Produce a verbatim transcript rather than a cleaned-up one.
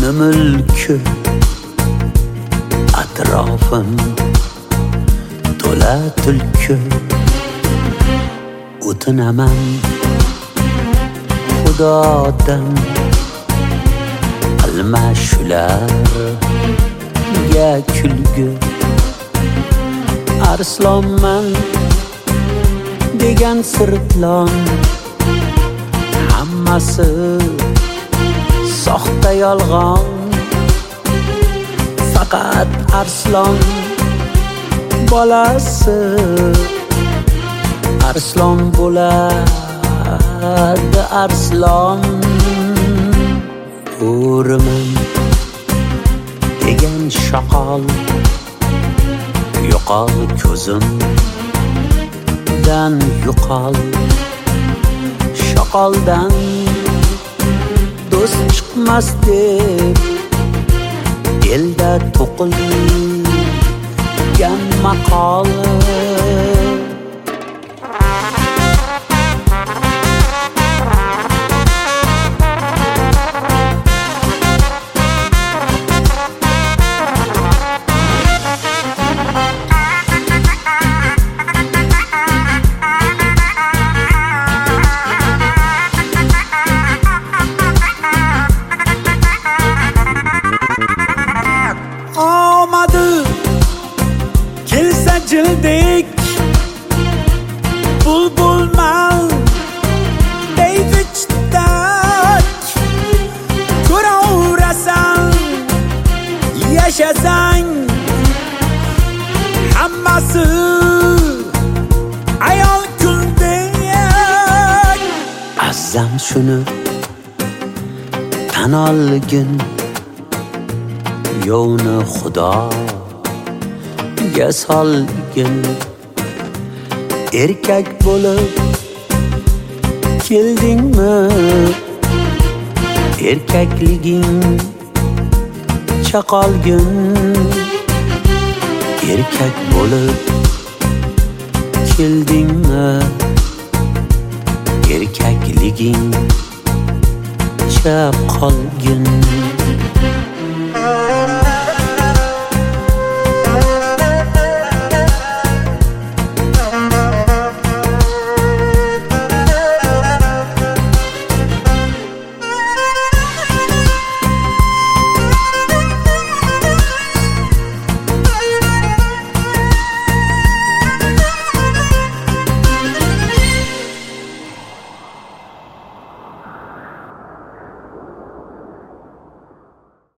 mulki atrofim to'la tulki o'tinaman xudodan qilma shularga kulgi arslonman degan sirtlon hammasi soxta yolg'on faqat arslon bolasi arslon bo'ladi arslon o'raman degan shoqol yo'qol ko'zimdan yo'qol shoqoldan do'st chiqmas deb elda to'qilgan maqol jildek bulbulman deydi chittak ko'raverasan yashasang hammasi ayol kuldek azam shuni tan olgin yo'ni xudo solgin erkak bo'lib keldingmi erkakliging chaqolgin erkak bo'lib keldingmi erkakliging chaqolgin